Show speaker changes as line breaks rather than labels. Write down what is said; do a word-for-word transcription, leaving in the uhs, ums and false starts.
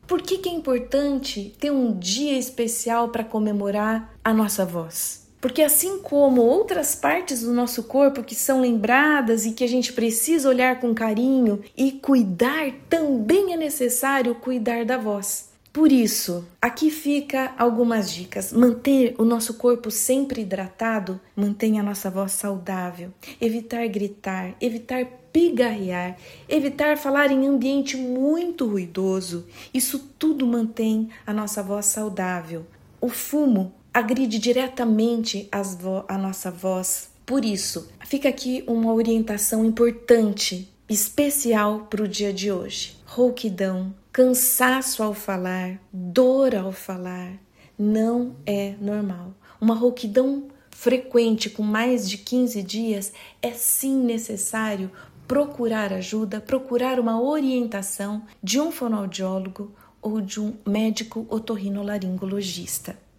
Por que que é importante ter um dia especial para comemorar a nossa voz? Porque assim como outras partes do nosso corpo que são lembradas e que a gente precisa olhar com carinho e cuidar, também é necessário cuidar da voz. Por isso, aqui fica algumas dicas. Manter o nosso corpo sempre hidratado, mantém a nossa voz saudável. Evitar gritar, evitar pigarrear, evitar falar em ambiente muito ruidoso. Isso tudo mantém a nossa voz saudável. O fumo agride diretamente as vo- a nossa voz. Por isso, fica aqui uma orientação importante, especial para o dia de hoje. Rouquidão, cansaço ao falar, dor ao falar, não é normal. Uma rouquidão frequente com mais de quinze dias é sim necessário procurar ajuda, procurar uma orientação de um fonoaudiólogo ou de um médico otorrinolaringologista.